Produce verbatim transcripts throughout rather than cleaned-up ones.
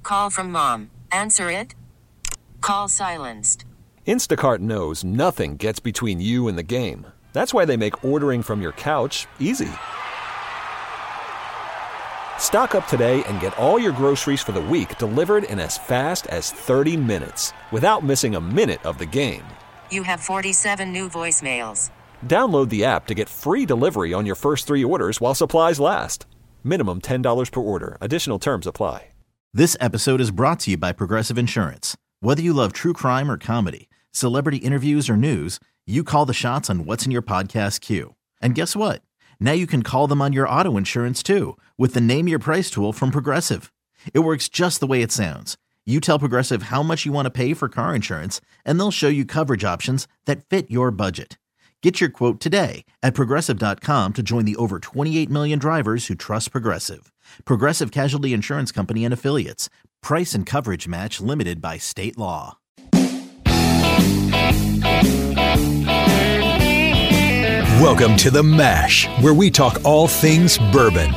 Call from mom. Answer it. Call silenced. Instacart knows nothing gets between you and the game. That's why they make ordering from your couch easy. Stock up today and get all your groceries for the week delivered in as fast as thirty minutes without missing a minute of the game. You have forty-seven new voicemails. Download the app to get free delivery on your first three orders while supplies last. Minimum ten dollars per order. Additional terms apply. This episode is brought to you by Progressive Insurance. Whether you love true crime or comedy, celebrity interviews or news, you call the shots on what's in your podcast queue. And guess what? Now you can call them on your auto insurance too with the Name Your Price tool from Progressive. It works just the way it sounds. You tell Progressive how much you want to pay for car insurance, and they'll show you coverage options that fit your budget. Get your quote today at Progressive dot com to join the over twenty-eight million drivers who trust Progressive. Progressive Casualty Insurance Company and Affiliates. Price and coverage match limited by state law. Welcome to The Mash, where we talk all things bourbon.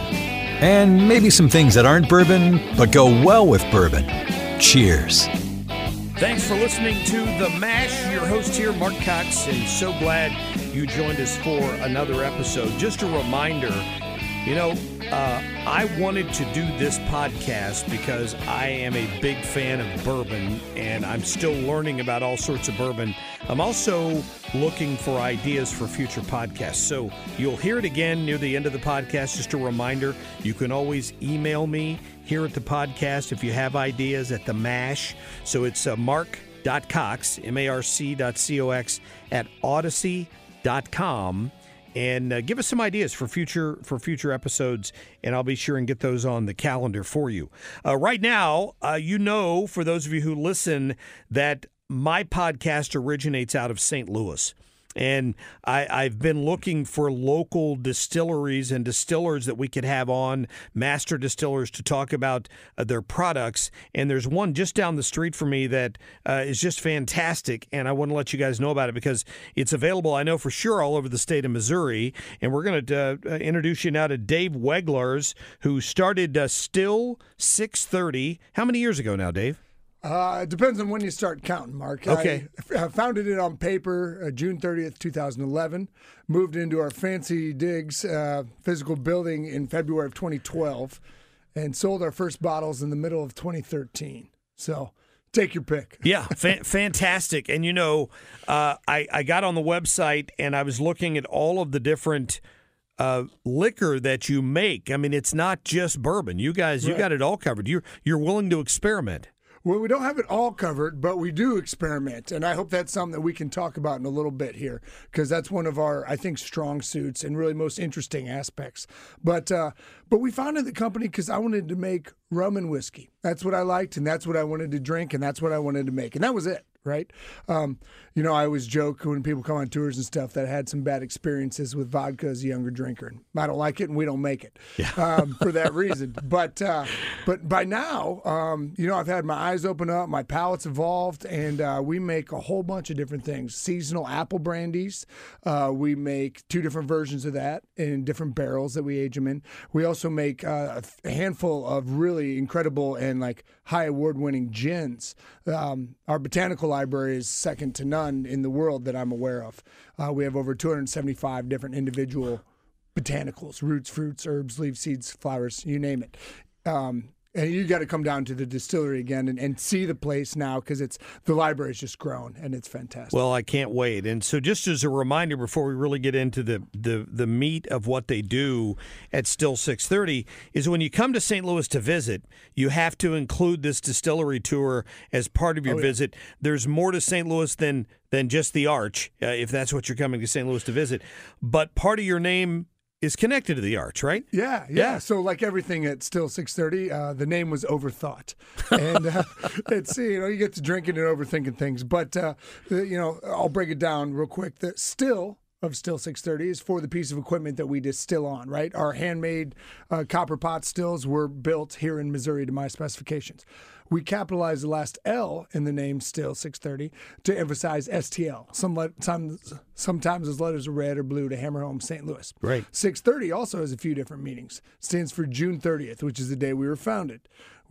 And maybe some things that aren't bourbon, but go well with bourbon. Cheers. Thanks for listening to The Mash. Your host here, Mark Cox, and so glad you joined us for another episode. Just a reminder, you know, uh, I wanted to do this podcast because I am a big fan of bourbon, and I'm still learning about all sorts of bourbon. I'm also looking for ideas for future podcasts. So you'll hear it again near the end of the podcast. Just a reminder, you can always email me here at the podcast if you have ideas at The Mash. So it's uh, mark.cox, M A R C dot C O X, at odyssey dot com. And uh, give us some ideas for future for future episodes, and I'll be sure and get those on the calendar for you. Uh, right now, uh, you know, for those of you who listen, that my podcast originates out of Saint Louis. And I, I've been looking for local distilleries and distillers that we could have on, master distillers, to talk about uh, their products. And there's one just down the street from me that uh, is just fantastic, and I want to let you guys know about it because it's available, I know for sure, all over the state of Missouri. And we're going to uh, introduce you now to Dave Weglars, who started uh, Still six thirty. How many years ago now, Dave? Uh, it depends on when you start counting, Mark. Okay. I, I founded it on paper uh, June thirtieth, twenty eleven. Moved into our fancy digs uh, physical building in February of twenty twelve, and sold our first bottles in the middle of twenty thirteen. So take your pick. Yeah, fa- fantastic. And, you know, uh, I, I got on the website and I was looking at all of the different uh, liquor that you make. I mean, it's not just bourbon. You guys, you Right. got it all covered. You're you're willing to experiment. Well, we don't have it all covered, but we do experiment, and I hope that's something that we can talk about in a little bit here, because that's one of our, I think, strong suits and really most interesting aspects. But uh, but we founded the company because I wanted to make rum and whiskey. That's what I liked, and that's what I wanted to drink, and that's what I wanted to make, and that was it. Right. Um, you know, I always joke when people come on tours and stuff that I had some bad experiences with vodka as a younger drinker. And I don't like it, and we don't make it Yeah. um, for that reason. But uh, but by now, um, you know, I've had my eyes open up, my palate's evolved, and uh, we make a whole bunch of different things. Seasonal apple brandies. Uh, we make two different versions of that in different barrels that we age them in. We also make uh, a handful of really incredible and like high award-winning gins. Um, our botanical library is second to none in the world that I'm aware of. Uh, we have over two hundred seventy-five different individual botanicals, roots, fruits, herbs, leaves, seeds, flowers, you name it. Um, and you got to come down to the distillery again and, and see the place now, because it's the library's just grown and it's fantastic. Well, I can't wait. And so just as a reminder before we really get into the, the, the meat of what they do at Still six thirty is when you come to Saint Louis to visit, you have to include this distillery tour as part of your Oh, yeah. visit. There's more to Saint Louis than than just the Arch, uh, if that's what you're coming to Saint Louis to visit. But part of your name is connected to the Arch, right? Yeah, yeah, Yeah. So like everything at Still six thirty, uh, the name was overthought. And uh, it's, you know, you get to drinking and overthinking things. But, uh, you know, I'll break it down real quick. The Still of Still six thirty is for the piece of equipment that we distill on, right? Our handmade uh, copper pot stills were built here in Missouri to my specifications. We capitalized the last L in the name Still six thirty to emphasize S T L. Some le- some, sometimes those letters are red or blue to hammer home Saint Louis. Right. six thirty also has a few different meanings. It stands for June thirtieth, which is the day we were founded.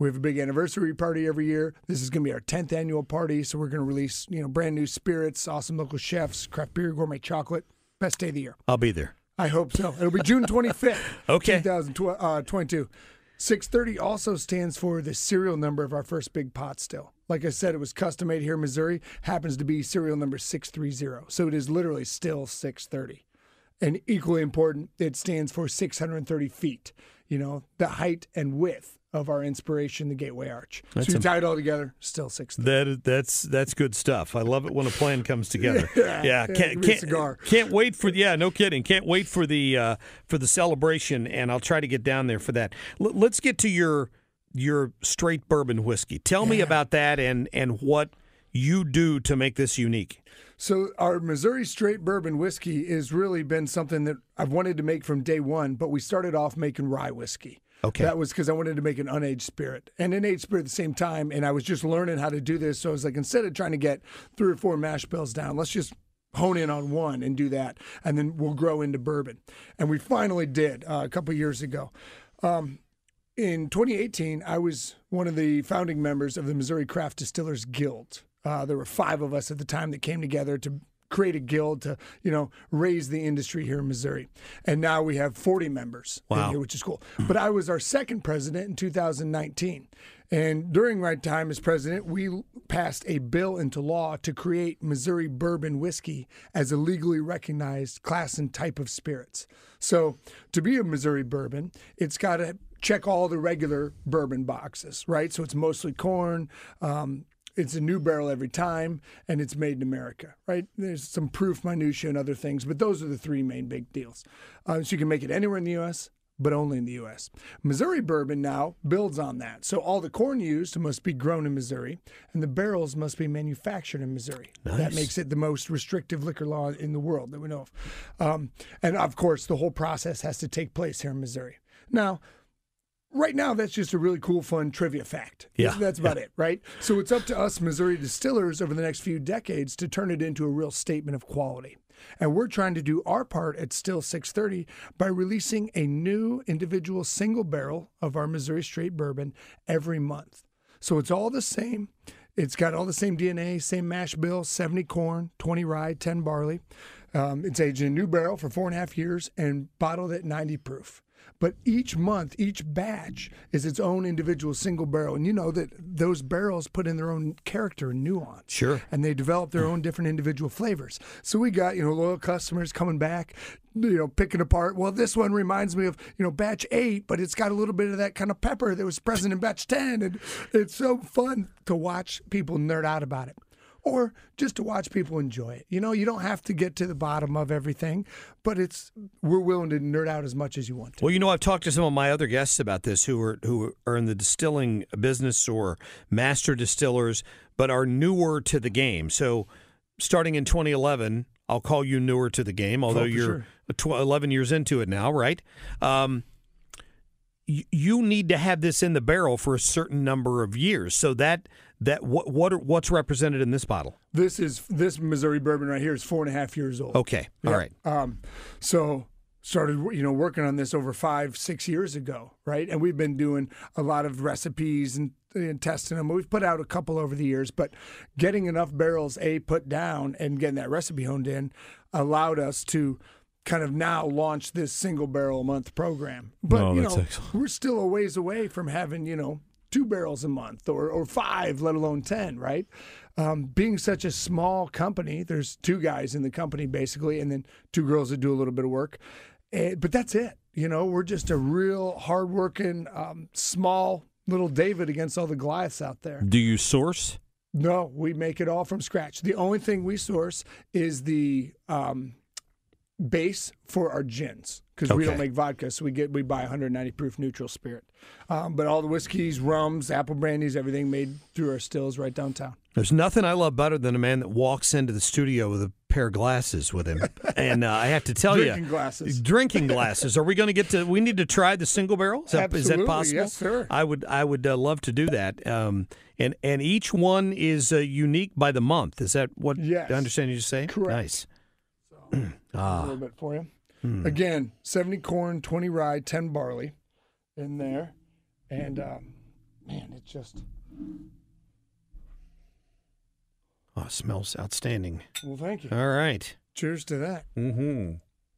We have a big anniversary party every year. This is going to be our tenth annual party, so we're going to release, you know, brand new spirits, awesome local chefs, craft beer, gourmet chocolate. Best day of the year. I'll be there. I hope so. It'll be June twenty-fifth, Okay. two thousand twenty-two. six thirty also stands for the serial number of our first big pot still. Like I said, it was custom made here in Missouri. Happens to be serial number six thirty. So it is literally still six thirty. And equally important, it stands for six hundred thirty feet. You know, the height and width of our inspiration, the Gateway Arch. That's so you a- tie it all together, still six thirty. That is, that's that's good stuff. I love it when a plan comes together. Yeah, yeah, yeah, can't give me a can't, cigar. can't wait for yeah, no kidding. Can't wait for the uh, for the celebration, and I'll try to get down there for that. L- let's get to your your straight bourbon whiskey. Tell me about that and and what you do to make this unique. So our Missouri Straight Bourbon Whiskey has really been something that I've wanted to make from day one, but we started off making rye whiskey. Okay. That was because I wanted to make an unaged spirit and an aged spirit at the same time, and I was just learning how to do this. So I was like, instead of trying to get three or four mash bills down, let's just hone in on one and do that, and then we'll grow into bourbon. And we finally did uh, a couple years ago. Um, in twenty eighteen, I was one of the founding members of the Missouri Craft Distillers Guild. Uh, there were five of us at the time that came together to create a guild to, you know, raise the industry here in Missouri. And now we have forty members Wow. in here, which is cool. But I was our second president in two thousand nineteen. And during my time as president, we passed a bill into law to create Missouri bourbon whiskey as a legally recognized class and type of spirits. So to be a Missouri bourbon, it's got to check all the regular bourbon boxes, right? So it's mostly corn, um, it's a new barrel every time, and it's made in America, right? There's some proof minutia and other things, but those are the three main big deals. Uh, so you can make it anywhere in the U S, but only in the U S. Missouri bourbon now builds on that. So all the corn used must be grown in Missouri, and the barrels must be manufactured in Missouri. Nice. That makes it the most restrictive liquor law in the world that we know of. Um, and of course, the whole process has to take place here in Missouri. Now, right now, that's just a really cool, fun trivia fact. Yeah. That's about it, right? So it's up to us Missouri distillers over the next few decades to turn it into a real statement of quality. And we're trying to do our part at Still six thirty by releasing a new individual single barrel of our Missouri Straight Bourbon every month. So it's all the same. It's got all the same D N A, same mash bill, seventy corn, twenty rye, ten barley. Um, it's aged in a new barrel for four and a half years and bottled at ninety proof. But each month, each batch is its own individual single barrel. And you know that those barrels put in their own character and nuance. Sure. And they develop their own different individual flavors. So we got, you know, loyal customers coming back, you know, picking apart. Well, this one reminds me of, you know, batch eight, but it's got a little bit of that kind of pepper that was present in batch ten. And it's so fun to watch people nerd out about it. Or just to watch people enjoy it. You know, you don't have to get to the bottom of everything, but it's we're willing to nerd out as much as you want to. Well, you know, I've talked to some of my other guests about this who are who are in the distilling business or master distillers, but are newer to the game. So, starting in twenty eleven, I'll call you newer to the game, although Oh, for you're sure. eleven years into it now, right? Um, you, you need to have this in the barrel for a certain number of years. So that that what what are, what's represented in this bottle? This is this Missouri bourbon right here is four and a half years old. Okay, all Yeah. right. Um, so started you know working on this over five six years ago, right? And we've been doing a lot of recipes and, and testing them. We've put out a couple over the years, but getting enough barrels a put down and getting that recipe honed in allowed us to kind of now launch this single barrel a month program. But Oh, you that's know excellent. we're still a ways away from having you know. two barrels a month or, or five, let alone ten, right? Um, being such a small company, there's two guys in the company basically, and then two girls that do a little bit of work. And, but that's it. You know, we're just a real hardworking, um, small little David against all the Goliaths out there. Do you source? No, we make it all from scratch. The only thing we source is the um, base for our gins because we don't Okay. make vodka, so we get we buy one ninety proof neutral spirit. Um, but all the whiskeys, rums, apple brandies, everything made through our stills right downtown. There's nothing I love better than a man that walks into the studio with a pair of glasses with him. And uh, I have to tell you, Drinking glasses. drinking glasses. Are we going to get to? We need to try the single barrel. Is that, is that Absolutely, possible? yes, sir. I would. I would uh, love to do that. Um, and and each one is uh, unique by the month. Is that what Yes. I understand you to say? Correct. Nice. A little bit for you. Again, seventy corn, twenty rye, ten barley in there. And um, man, it just. Oh, it smells outstanding. Well, thank you. All right. Cheers to that. Mm-hmm.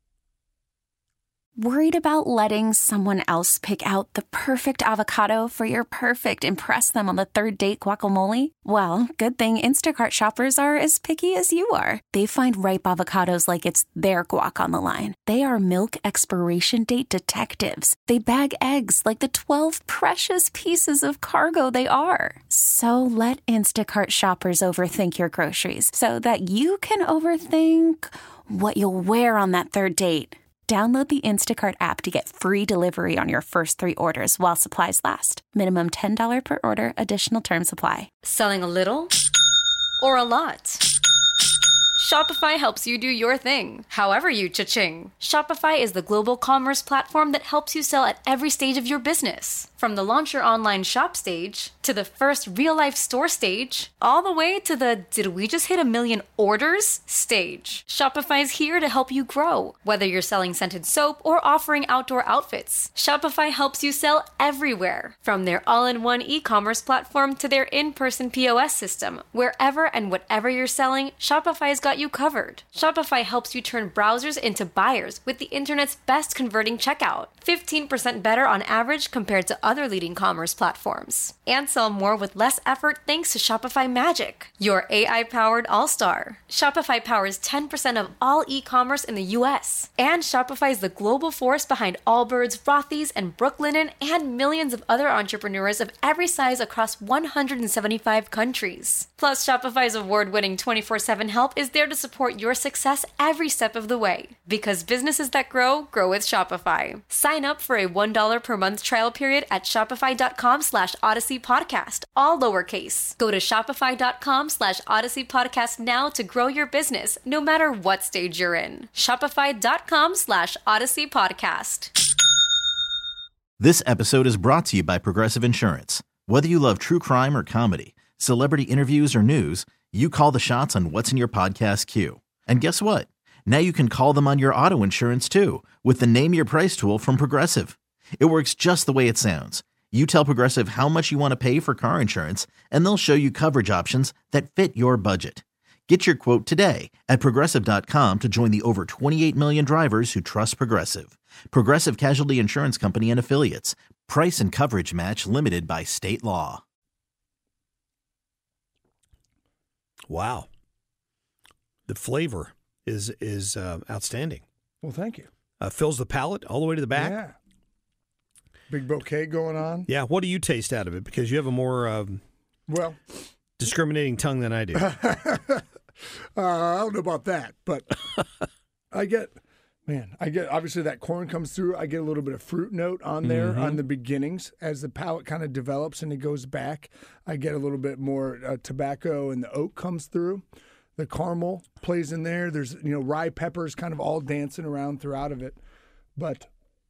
Worried about letting someone else pick out the perfect avocado for your perfect impress them on the third date guacamole? Well, good thing Instacart shoppers are as picky as you are. They find ripe avocados like it's their guac on the line. They are milk expiration date detectives. They bag eggs like the twelve precious pieces of cargo they are. So let Instacart shoppers overthink your groceries so that you can overthink what you'll wear on that third date. Download the Instacart app to get free delivery on your first three orders while supplies last. Minimum ten dollars per order. Additional terms apply. Selling a little or a lot? Shopify helps you do your thing, however you cha-ching. Shopify is the global commerce platform that helps you sell at every stage of your business. From the launch your online shop stage, to the first real-life store stage, all the way to the did we just hit a million orders stage. Shopify's here to help you grow. Whether you're selling scented soap or offering outdoor outfits, Shopify helps you sell everywhere. From their all-in-one e-commerce platform to their in-person P O S system, wherever and whatever you're selling, Shopify's got you covered. Shopify helps you turn browsers into buyers with the internet's best converting checkout. fifteen percent better on average compared to other leading commerce platforms. And sell more with less effort thanks to Shopify Magic, your A I-powered all-star. Shopify powers ten percent of all e-commerce in the U S. And Shopify is the global force behind Allbirds, Rothy's, and Brooklinen, and millions of other entrepreneurs of every size across one hundred seventy-five countries. Plus, Shopify's award-winning twenty-four seven help is there to support your success every step of the way. Because businesses that grow, grow with Shopify. Sign up for a one dollar per month trial period at shopify.com slash Odyssey Podcast, all lowercase. Go to shopify.com slash Odyssey Podcast now to grow your business, no matter what stage you're in. Shopify.com slash Odyssey Podcast. This episode is brought to you by Progressive Insurance. Whether you love true crime or comedy, celebrity interviews or news, you call the shots on what's in your podcast queue. And guess what? Now you can call them on your auto insurance too, with the Name Your Price tool from Progressive. It works just the way it sounds. You tell Progressive how much you want to pay for car insurance, and they'll show you coverage options that fit your budget. Get your quote today at Progressive dot com to join the over twenty-eight million drivers who trust Progressive. Progressive Casualty Insurance Company and Affiliates. Price and coverage match limited by state law. Wow. The flavor is is uh, outstanding. Well, thank you. Uh, fills the palate all the way to the back. Yeah. Big bouquet going on. Yeah. What do you taste out of it? Because you have a more um, well discriminating tongue than I do. uh, I don't know about that, but I get, man, I get, obviously that corn comes through. I get a little bit of fruit note on there mm-hmm. on the beginnings. As the palate kind of develops and it goes back, I get a little bit more uh, tobacco, and the oak comes through. The caramel plays in there. There's, you know, rye peppers kind of all dancing around throughout of it. But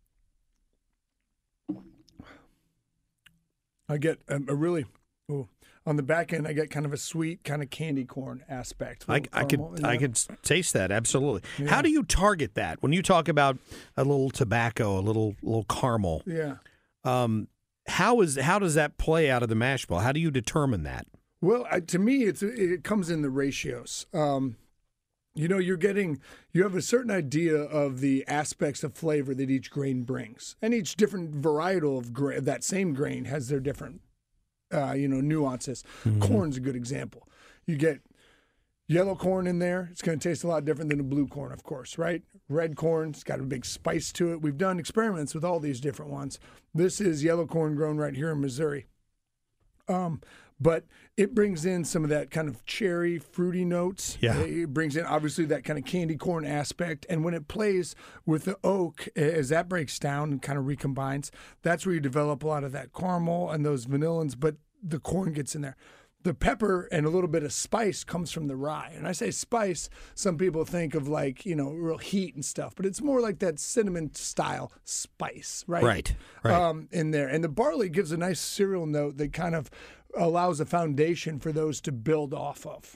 I get a, a really, oh, on the back end, I get kind of a sweet kind of candy corn aspect. I, I could I could taste that, absolutely. Yeah. How do you target that? When you talk about a little tobacco, a little little caramel, yeah. Um, how is how does that play out of the mash bill? How do you determine that? Well, uh, to me, it's it comes in the ratios. Um, you know, you're getting, you have a certain idea of the aspects of flavor that each grain brings. And each different varietal of gra- that same grain has their different, uh, you know, nuances. Mm-hmm. Corn's a good example. You get yellow corn in there. It's going to taste a lot different than a blue corn, of course, right? Red corn, it's got a big spice to it. We've done experiments with all these different ones. This is yellow corn grown right here in Missouri. Um, but it brings in some of that kind of cherry, fruity notes. Yeah. It brings in, obviously, that kind of candy corn aspect. And when it plays with the oak, as that breaks down and kind of recombines, that's where you develop a lot of that caramel and those vanillins, but the corn gets in there. The pepper and a little bit of spice comes from the rye. And I say spice, some people think of like, you know, real heat and stuff, but it's more like that cinnamon style spice, right? Right, right. Um, in there. And the barley gives a nice cereal note that kind of allows a foundation for those to build off of.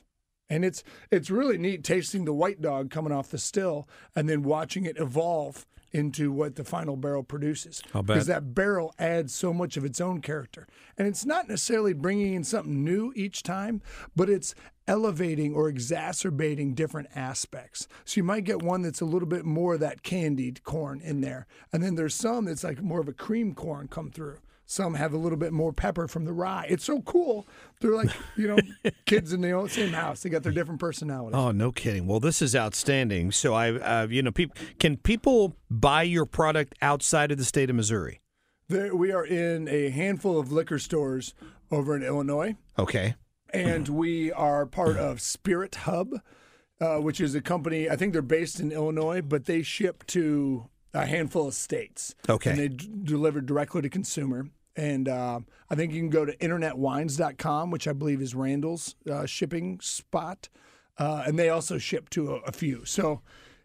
And it's it's really neat tasting the White Dog coming off the still and then watching it evolve into what the final barrel produces. I'll bet. Because that barrel adds so much of its own character. And it's not necessarily bringing in something new each time, but it's elevating or exacerbating different aspects. So you might get one that's a little bit more of that candied corn in there. And then there's some that's like more of a cream corn come through. Some have a little bit more pepper from the rye. It's so cool. They're like, you know, kids in the same house. They got their different personalities. Oh, no kidding. Well, this is outstanding. So, I, uh, you know, peop- can people buy your product outside of the state of Missouri? There, we are in a handful of liquor stores over in Illinois. Okay. And we are part of Spirit Hub, uh, which is a company, I think they're based in Illinois, but they ship to a handful of states. Okay. And they d- deliver directly to consumer. And uh, I think you can go to internet wines dot com, which I believe is Randall's uh, shipping spot. Uh, and they also ship to a, a few. So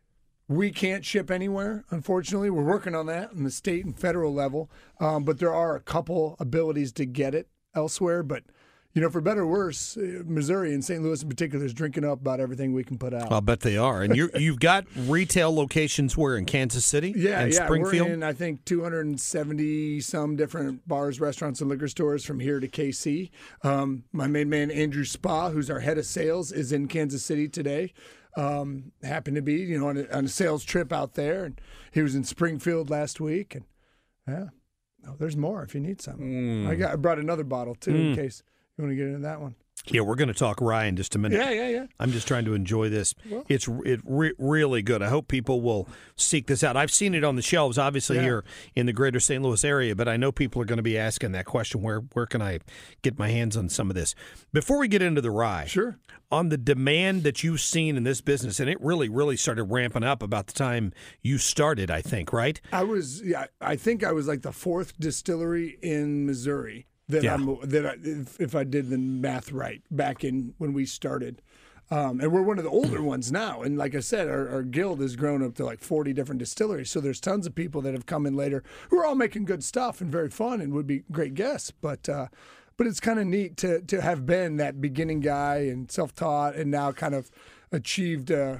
we can't ship anywhere, unfortunately. We're working on that on the state and federal level. Um, but there are a couple abilities to get it elsewhere. But, you know, for better or worse, Missouri and Saint Louis in particular is drinking up about everything we can put out. I'll bet they are. And you're, you've got retail locations where in Kansas City yeah, and yeah. Springfield? We're in, I think, two hundred seventy some different bars, restaurants, and liquor stores from here to K C. Um, my main man, Andrew Spa, who's our head of sales, is in Kansas City today. Um, happened to be, you know, on a, on a sales trip out there. And he was in Springfield last week. And, yeah, oh, there's more if you need some. Mm. I, got, I brought another bottle, too, Mm. in case you want to get into that one. Yeah, we're going to talk rye in just a minute. Yeah, yeah, yeah. I'm just trying to enjoy this. Well. It's it re- really good. I hope people will seek this out. I've seen it on the shelves, obviously, Yeah. here in the greater Saint Louis area, but I know people are going to be asking that question, where where can I get my hands on some of this? Before we get into the rye, Sure. on the demand that you've seen in this business, and it really, really started ramping up about the time you started, I think, right? I was, yeah, I think I was like the fourth distillery in Missouri that Yeah. I'm that I, if, if I did the math right back in when we started, um, and we're one of the older ones now. And like I said, our, our guild has grown up to like forty different distilleries. So there's tons of people that have come in later who are all making good stuff and very fun and would be great guests. But uh, but it's kind of neat to to have been that beginning guy and self-taught and now kind of achieved uh,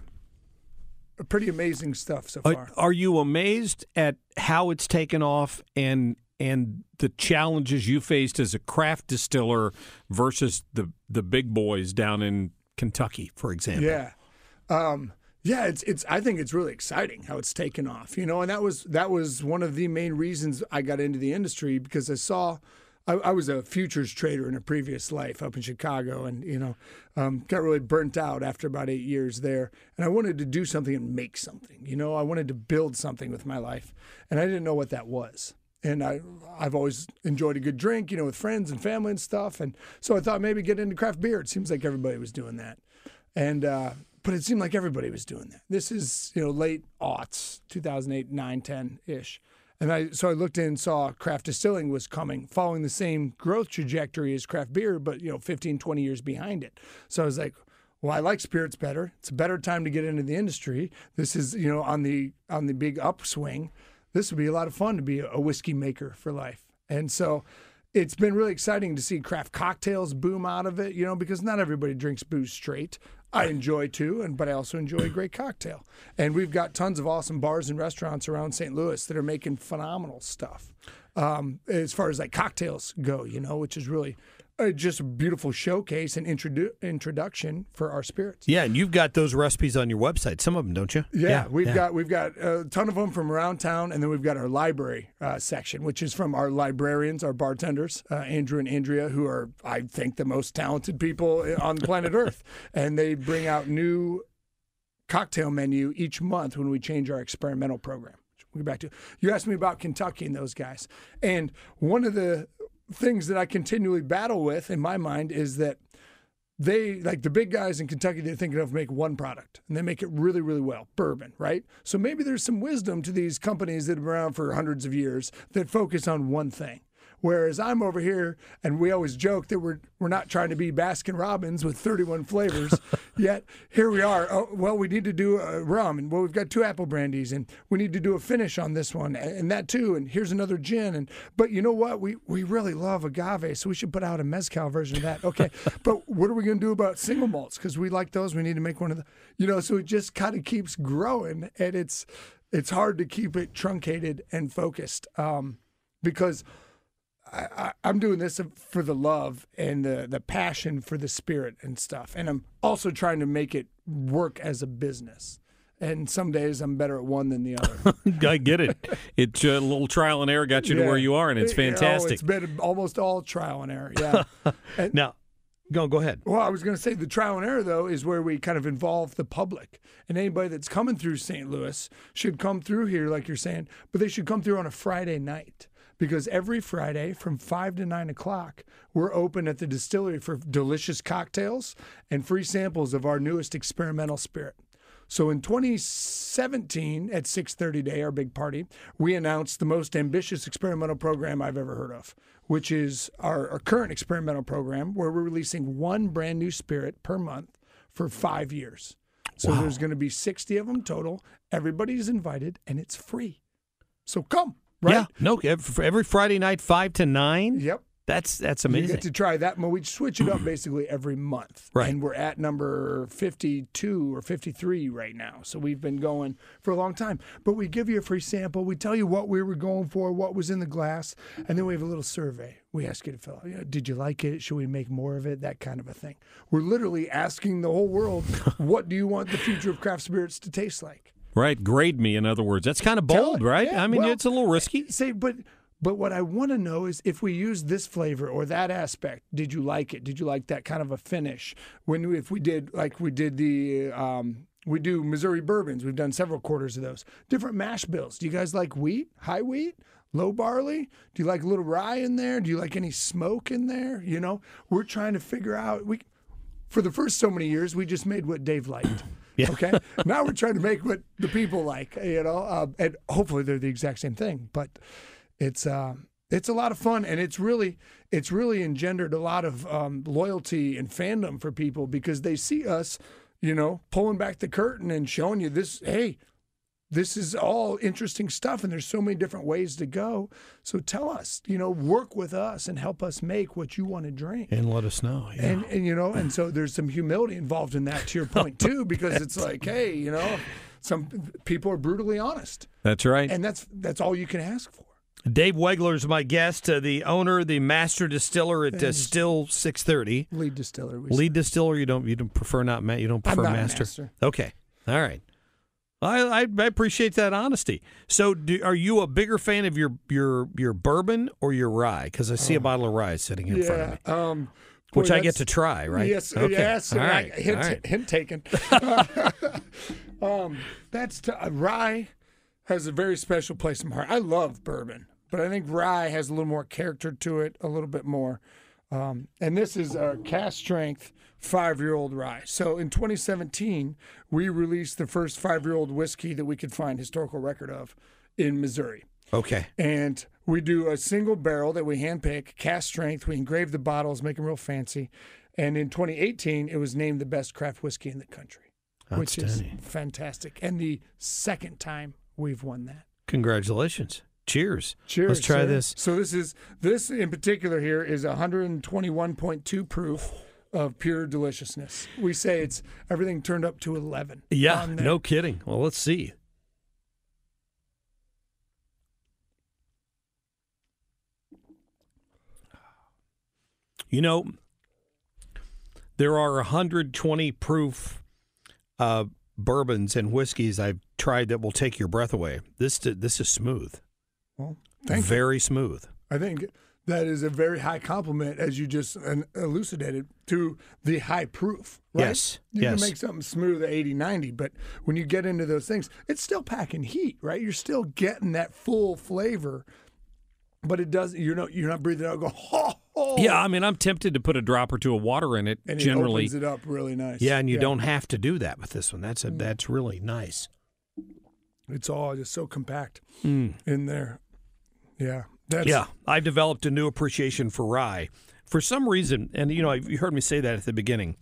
pretty amazing stuff so Are, far. are you amazed at how it's taken off and and the challenges you faced as a craft distiller versus the the big boys down in Kentucky, for example? Yeah. Um, yeah, it's it's I think it's really exciting how it's taken off. You know, and that was that was one of the main reasons I got into the industry, because I saw I, I was a futures trader in a previous life up in Chicago, and you know, um, got really burnt out after about eight years there. And I wanted to do something and make something. You know, I wanted to build something with my life, and I didn't know what that was. And I, I've always enjoyed a good drink, you know, with friends and family and stuff. And so I thought maybe get into craft beer. It seems like everybody was doing that. And, uh, but it seemed like everybody was doing that. This is, you know, late aughts, two thousand eight, nine, ten-ish. And I, so I looked in and saw craft distilling was coming, following the same growth trajectory as craft beer, but, you know, fifteen, twenty years behind it. So I was like, well, I like spirits better. It's a better time to get into the industry. This is, you know, on the on the big upswing. This would be a lot of fun to be a whiskey maker for life. And so it's been really exciting to see craft cocktails boom out of it, you know, because not everybody drinks booze straight. I enjoy too, and but I also enjoy a great cocktail. And we've got tons of awesome bars and restaurants around Saint Louis that are making phenomenal stuff um, as far as like cocktails go, you know, which is really uh, just a beautiful showcase and introdu- introduction for our spirits. Yeah, and you've got those recipes on your website. Some of them, don't you? Yeah, yeah we've yeah. got we've got a ton of them from around town, and then we've got our library uh, section, which is from our librarians, our bartenders, uh, Andrew and Andrea, who are, I think, the most talented people on planet Earth, and they bring out new cocktail menu each month when we change our experimental program. We'll get back to you. Asked me about Kentucky and those guys, and one of the things that I continually battle with in my mind is that they, like the big guys in Kentucky, they're thinking of make one product, and they make it really, really well, bourbon, right? So maybe there's some wisdom to these companies that have been around for hundreds of years that focus on one thing. Whereas I'm over here, and we always joke that we're we're not trying to be Baskin Robbins with thirty-one flavors. Yet here we are. Oh, well, we need to do a rum, and well, we've got two apple brandies, and we need to do a finish on this one, and, and that too. And here's another gin. And but you know what? We we really love agave, so we should put out a mezcal version of that. Okay, but what are we going to do about single malts? Because we like those. We need to make one of the, you know. So it just kind of keeps growing, and it's it's hard to keep it truncated and focused um, because. I, I, I'm doing this for the love and the, the passion for the spirit and stuff. And I'm also trying to make it work as a business. And some days I'm better at one than the other. I get it. It's a little trial and error got you yeah. to where you are, and it's fantastic. Oh, it's been almost all trial and error, yeah. And, now, go go ahead. Well, I was going to say the trial and error, though, is where we kind of involve the public. And anybody that's coming through Saint Louis should come through here, like you're saying, but they should come through on a Friday night. Because every Friday from five to nine o'clock, we're open at the distillery for delicious cocktails and free samples of our newest experimental spirit. So in twenty seventeen, at six thirty Day, our big party, we announced the most ambitious experimental program I've ever heard of, which is our, our current experimental program where we're releasing one brand new spirit per month for five years. So wow. There's going to be sixty of them total. Everybody's invited, and it's free. So come. Right? Yeah, no, every Friday night, five to nine. Yep. That's that's amazing. You get to try that. We switch it up basically every month. Right. And we're at number fifty-two or fifty-three right now. So we've been going for a long time. But we give you a free sample. We tell you what we were going for, what was in the glass. And then we have a little survey. We ask you to fill out. You know, did you like it? Should we make more of it? That kind of a thing. We're literally asking the whole world, what do you want the future of craft spirits to taste like? Right, grade me, in other words. That's kind of bold, right? Yeah, I mean, well, it's a little risky. Say, but but what I want to know is if we use this flavor or that aspect, did you like it? Did you like that kind of a finish? When we, if we did, like we did the, um, we do Missouri bourbons. We've done several quarters of those. Different mash bills. Do you guys like wheat, high wheat, low barley? Do you like a little rye in there? Do you like any smoke in there? You know, we're trying to figure out. We, for the first so many years, we just made what Dave liked. Yeah. Okay. Now we're trying to make what the people like, you know, uh, and hopefully they're the exact same thing. But it's uh, it's a lot of fun, and it's really it's really engendered a lot of um, loyalty and fandom for people because they see us, you know, pulling back the curtain and showing you this. Hey, this is all interesting stuff, and there's so many different ways to go. So tell us, you know, work with us and help us make what you want to drink. And let us know. Yeah. And, and, you know, and so there's some humility involved in that, to your point, too, because it's like, hey, you know, some people are brutally honest. That's right. And that's that's all you can ask for. Dave Wegler is my guest, uh, the owner, the master distiller at uh, Still six thirty. Lead distiller. Lead distiller. You don't you don't prefer not ma- you don't prefer I'm not master. A master. Okay. All right. I, I, I appreciate that honesty. So, do, are you a bigger fan of your your your bourbon or your rye? Because I see a bottle of rye sitting in yeah, front of me, um, which boy, I get to try, right? Yes, okay. yes. All right. I, hint, All right. hint taken. um, that's t- uh, rye has a very special place in my heart. I love bourbon, but I think rye has a little more character to it, a little bit more. Um, and this is a cast strength five-year-old rye. So in twenty seventeen, we released the first five-year-old whiskey that we could find historical record of in Missouri. Okay. And we do a single barrel that we handpick, cast strength. We engrave the bottles, make them real fancy. And in twenty eighteen, it was named the best craft whiskey in the country, which is fantastic. And the second time we've won that. Congratulations. Cheers. Cheers. Let's try sir. this. So this is this in particular here is one twenty-one point two proof of pure deliciousness. We say it's everything turned up to eleven. Yeah, no kidding. Well, let's see. You know, there are one hundred twenty proof uh, bourbons and whiskeys I've tried that will take your breath away. This this is smooth. Well, thank very you. smooth. I think that is a very high compliment, as you just elucidated, to the high proof. Right? Yes. You yes. can make something smooth at eighty, ninety, but when you get into those things, it's still packing heat, right? You're still getting that full flavor, but it doesn't. You're not. You're not breathing out. And go. Oh, oh. Yeah, I mean, I'm tempted to put a drop or two of water in it. And generally, it opens it up really nice. Yeah, and you yeah. don't have to do that with this one. That's a mm. that's really nice. It's all just so compact mm. in there. Yeah, That's, Yeah, I've developed a new appreciation for rye. For some reason, and you know, you heard me say that at the beginning,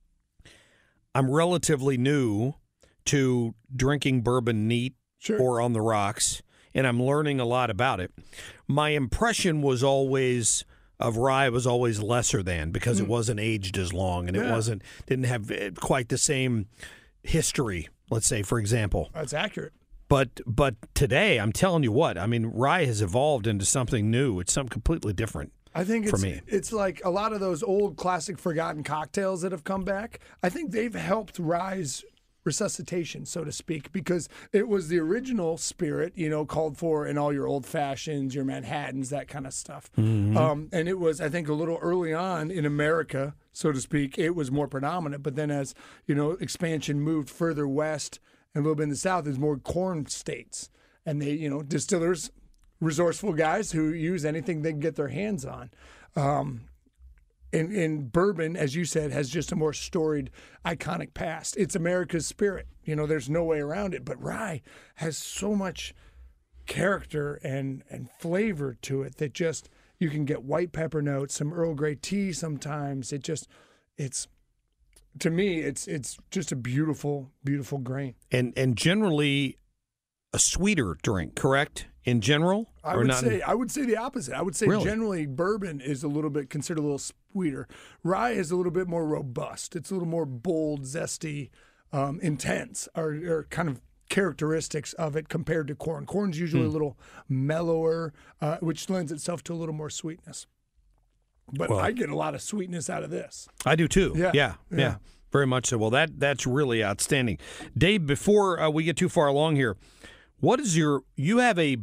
I'm relatively new to drinking bourbon neat Sure. or on the rocks, and I'm learning a lot about it. My impression was always of rye was always lesser than because it wasn't aged as long and it Yeah. wasn't didn't have eh, quite the same history, let's say, for example. That's accurate. But but today, I'm telling you what, I mean, rye has evolved into something new. It's something completely different. I think for it's, me. it's like a lot of those old classic forgotten cocktails that have come back. I think they've helped rye's resuscitation, so to speak, because it was the original spirit, you know, called for in all your old fashions, your Manhattans, that kind of stuff. Mm-hmm. Um, and it was, I think, a little early on in America, so to speak, it was more predominant. But then as, you know, expansion moved further west and a little bit in the south, there's more corn states. And they, you know, distillers, resourceful guys who use anything they can get their hands on. Um, And, and bourbon, as you said, has just a more storied, iconic past. It's America's spirit. You know, there's no way around it. But rye has so much character and, and flavor to it that just you can get white pepper notes, some Earl Grey tea sometimes. It just, it's, to me, it's it's just a beautiful, beautiful grain. And and generally a sweeter drink, correct? In general? I or would not? say I would say the opposite. I would say Really? generally bourbon is a little bit considered a little sweeter. Rye is a little bit more robust. It's a little more bold, zesty, um, intense, are, are kind of characteristics of it compared to corn. Corn's usually Hmm. a little mellower, uh, which lends itself to a little more sweetness. But Well- I get a lot of sweetness out of this. I do too. Yeah, yeah, yeah, yeah. very much so. Well, that that's really outstanding, Dave. Before uh, we get too far along here, what is your? You have a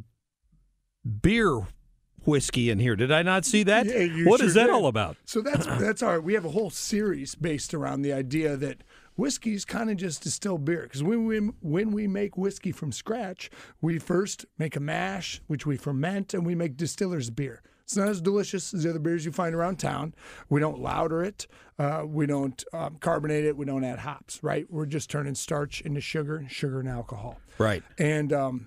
beer whiskey in here. Did I not see that? Yeah, you What sure is that did. all about? So that's that's our. We have a whole series based around the idea that whiskey's kind of just distilled beer. Because when we when we make whiskey from scratch, we first make a mash, which we ferment, and we make distiller's beer. It's not as delicious as the other beers you find around town. We don't lauter it. Uh, we don't um, carbonate it. We don't add hops. Right? We're just turning starch into sugar, and sugar and alcohol. Right. And um,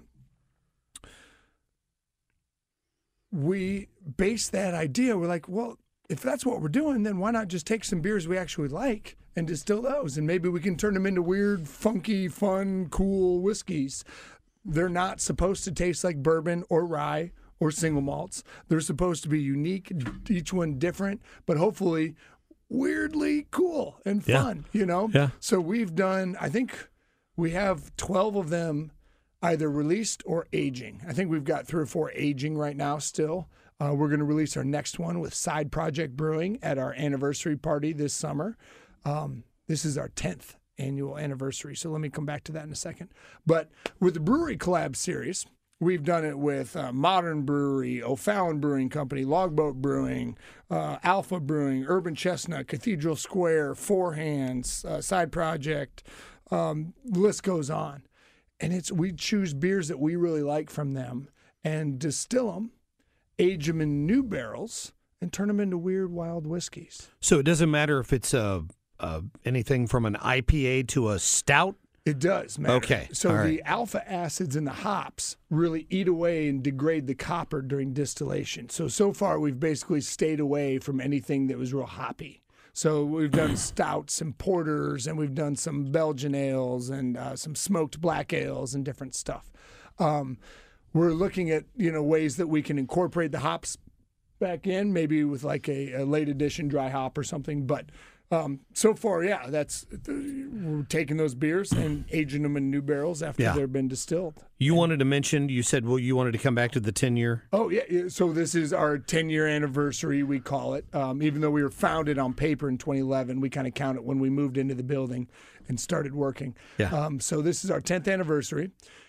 we base that idea. We're like, well, if that's what we're doing, then why not just take some beers we actually like and distill those? And maybe we can turn them into weird, funky, fun, cool whiskeys. They're not supposed to taste like bourbon or rye or single malts. They're supposed to be unique, each one different, but hopefully weirdly cool and Yeah. fun, you know? Yeah. So we've done, I think we have twelve of them either released or aging. I think we've got three or four aging right now still. Uh, we're going to release our next one with Side Project Brewing at our anniversary party this summer. Um, this is our tenth annual anniversary, so let me come back to that in a second. But with the Brewery Collab series, we've done it with uh, Modern Brewery, O'Fallon Brewing Company, Logboat Brewing, uh, Alpha Brewing, Urban Chestnut, Cathedral Square, Four Hands, uh, Side Project. Um, the list goes on. And it's we choose beers that we really like from them and distill them, age them in new barrels, and turn them into weird, wild whiskeys. So it doesn't matter if it's a, a anything from an I P A to a stout. It does matter. Okay, So all the right. alpha acids in the hops really eat away and degrade the copper during distillation. So, so far we've basically stayed away from anything that was real hoppy. So we've done stouts and porters, and we've done some Belgian ales and uh, some smoked black ales and different stuff. Um, we're looking at, you know, ways that we can incorporate the hops back in, maybe with like a, a late edition dry hop or something. But um, so far, yeah, that's we're taking those beers and aging them in new barrels after Yeah. they've been distilled. You wanted to mention. You said, well, you wanted to come back to the ten year. Oh, yeah. yeah. So this is our ten-year anniversary, we call it. Um, even though we were founded on paper in twenty eleven, we kind of count it when we moved into the building and started working. Yeah. Um, so this is our tenth anniversary,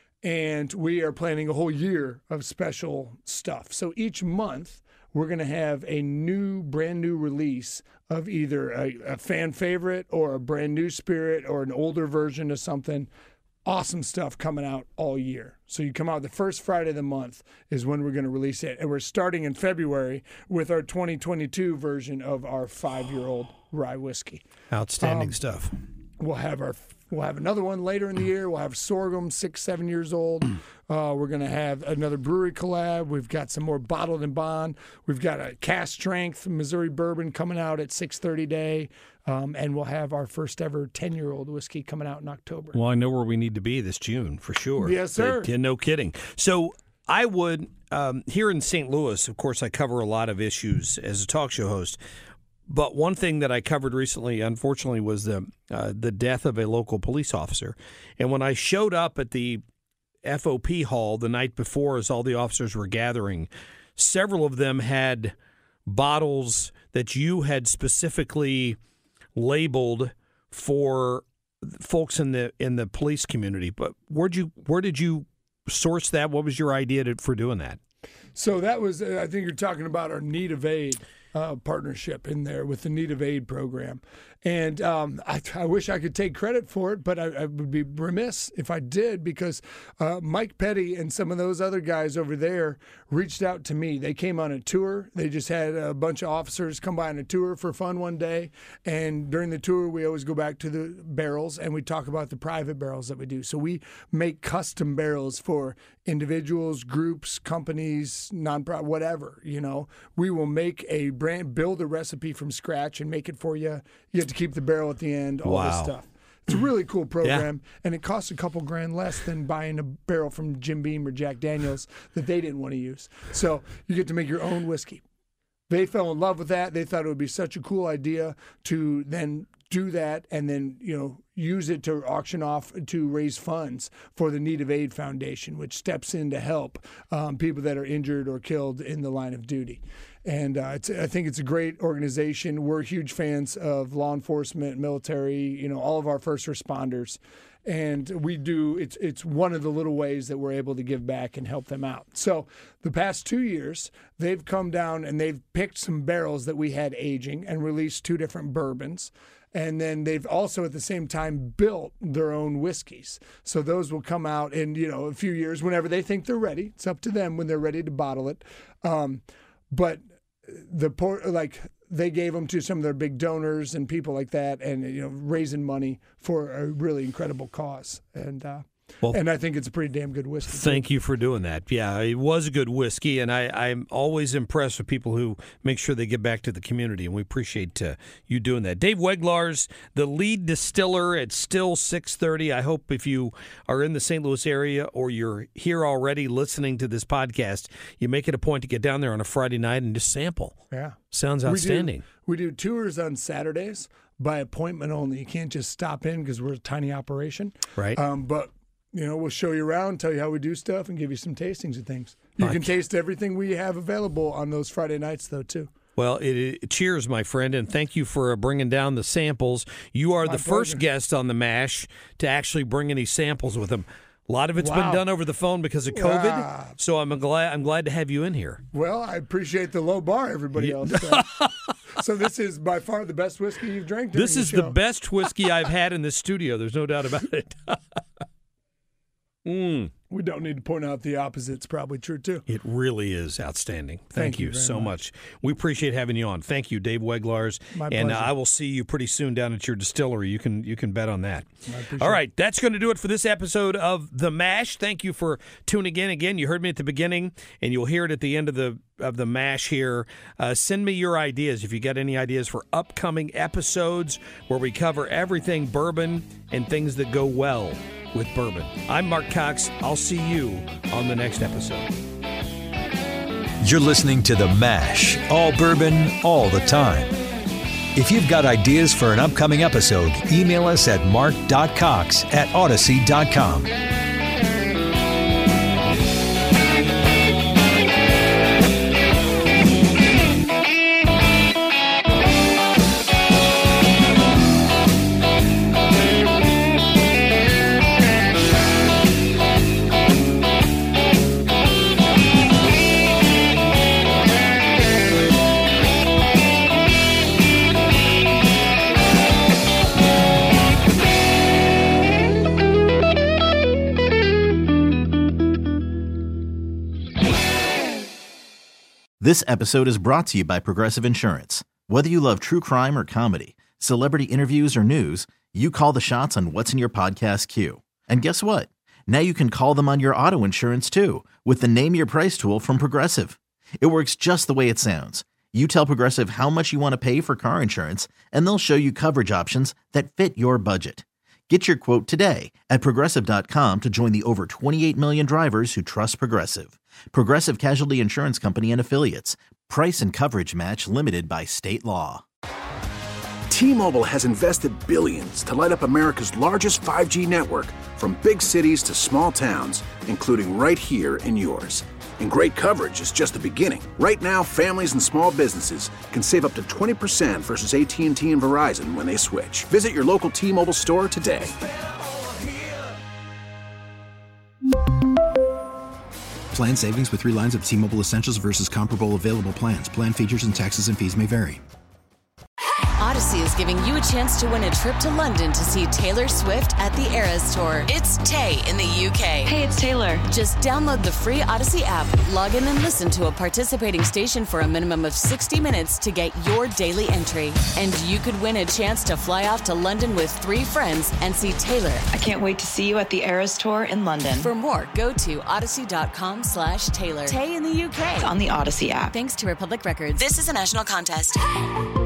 and we are planning a whole year of special stuff. So each month, we're going to have a new, brand new release of either a, a fan favorite or a brand new spirit or an older version of something. Awesome stuff coming out all year. So you come out the first Friday of the month is when we're going to release it. And we're starting in February with our twenty twenty-two version of our five-year-old rye whiskey. Outstanding Um, stuff. We'll have our We'll have another one later in the year. We'll have sorghum, six, seven years old. Uh, we're going to have another brewery collab. We've got some more bottled and bond. We've got a cast strength Missouri bourbon coming out at six thirty day. Um, and we'll have our first ever ten-year-old whiskey coming out in October. Well, I know where we need to be this June for sure. Yes, sir. But, yeah, no kidding. So I would, um, here in Saint Louis, of course, I cover a lot of issues as a talk show host. But one thing that I covered recently, unfortunately, was the uh, the death of a local police officer. And when I showed up at the F O P hall the night before as all the officers were gathering, several of them had bottles that you had specifically labeled for folks in the in the police community. But where'd you where did you source that? What was your idea to, for doing that? So that was, uh, I think you're talking about our Need of Aid uh, partnership in there with the Need of Aid program. And um, I, I wish I could take credit for it, but I, I would be remiss if I did, because uh, Mike Petty and some of those other guys over there reached out to me. They came on a tour. They just had a bunch of officers come by on a tour for fun one day. And during the tour, we always go back to the barrels and we talk about the private barrels that we do. So we make custom barrels for individuals, groups, companies, nonprofit, whatever. You know, we will make a brand, build a recipe from scratch and make it for you. You have to keep the barrel at the end, all wow. this stuff. It's a really cool program, yeah. and it costs a couple grand less than buying a barrel from Jim Beam or Jack Daniels that they didn't want to use. So you get to make your own whiskey. They fell in love with that. They thought it would be such a cool idea to then do that and then, you know, use it to auction off to raise funds for the Need of Aid Foundation, which steps in to help um, people that are injured or killed in the line of duty. And uh, it's, I think it's a great organization. We're huge fans of law enforcement, military, you know, all of our first responders. And we do, it's it's one of the little ways that we're able to give back and help them out. So the past two years, they've come down and they've picked some barrels that we had aging and released two different bourbons. And then they've also at the same time built their own whiskeys. So those will come out in, you know, a few years whenever they think they're ready. It's up to them when they're ready to bottle it. Um, but the port, like they gave them to some of their big donors and people like that, and you know, raising money for a really incredible cause. And uh, well, and I think it's a pretty damn good whiskey. Thank you for doing that. Yeah, it was a good whiskey, and I, I'm always impressed with people who make sure they give back to the community, and we appreciate uh, you doing that. Dave Weglars, the lead distiller at Still six thirty. I hope if you are in the Saint Louis area or you're here already listening to this podcast, you make it a point to get down there on a Friday night and just sample. Yeah. Sounds outstanding. We do, we do tours on Saturdays by appointment only. You can't just stop in because we're a tiny operation. Right. Um, but you know, we'll show you around, tell you how we do stuff, and give you some tastings of things. You can taste everything we have available on those Friday nights, though, too. Well, it, it, cheers, my friend, and thank you for uh, bringing down the samples. You are My the pleasure. first guest on the MASH to actually bring any samples with them. A lot of it's Wow. been done over the phone because of COVID, Wow. so I'm glad I'm glad to have you in here. Well, I appreciate the low bar everybody else does. So this is by far the best whiskey you've drank during This is the, the show. best whiskey I've had in this studio. There's no doubt about it. mm. We don't need to point out the opposite. It's probably true, too. It really is outstanding. Thank, Thank you, you very so much. much. We appreciate having you on. Thank you, Dave Weglars. My and uh, pleasure. I will see you pretty soon down at your distillery. You can you can bet on that. I appreciate All right, that's going to do it for this episode of The MASH. Thank you for tuning in again. You heard me at the beginning, and you'll hear it at the end of the of the MASH here. Uh, send me your ideas if you got any ideas for upcoming episodes where we cover everything bourbon and things that go well with bourbon. I'm Mark Cox. I'll see you on the next episode. You're listening to The MASH, all bourbon, all the time. If you've got ideas for an upcoming episode, email us at mark dot cox at odyssey dot com. This episode is brought to you by Progressive Insurance. Whether you love true crime or comedy, celebrity interviews or news, you call the shots on what's in your podcast queue. And guess what? Now you can call them on your auto insurance too with the Name Your Price tool from Progressive. It works just the way it sounds. You tell Progressive how much you want to pay for car insurance, and they'll show you coverage options that fit your budget. Get your quote today at Progressive dot com to join the over twenty-eight million drivers who trust Progressive. Progressive Casualty Insurance Company and Affiliates. Price and coverage match limited by state law. T-Mobile has invested billions to light up America's largest five G network, from big cities to small towns, including right here in yours. And great coverage is just the beginning. Right now, families and small businesses can save up to twenty percent versus A T and T and Verizon when they switch. Visit your local T-Mobile store today. Plan savings with three lines of T-Mobile Essentials versus comparable available plans. Plan features and taxes and fees may vary. Odyssey is giving you a chance to win a trip to London to see Taylor Swift at the Eras Tour. It's Tay in the U K. Hey, it's Taylor. Just download the free Odyssey app, log in and listen to a participating station for a minimum of sixty minutes to get your daily entry. And you could win a chance to fly off to London with three friends and see Taylor. I can't wait to see you at the Eras Tour in London. For more, go to odyssey.com slash Taylor. Tay in the U K. It's on the Odyssey app. Thanks to Republic Records. This is a national contest.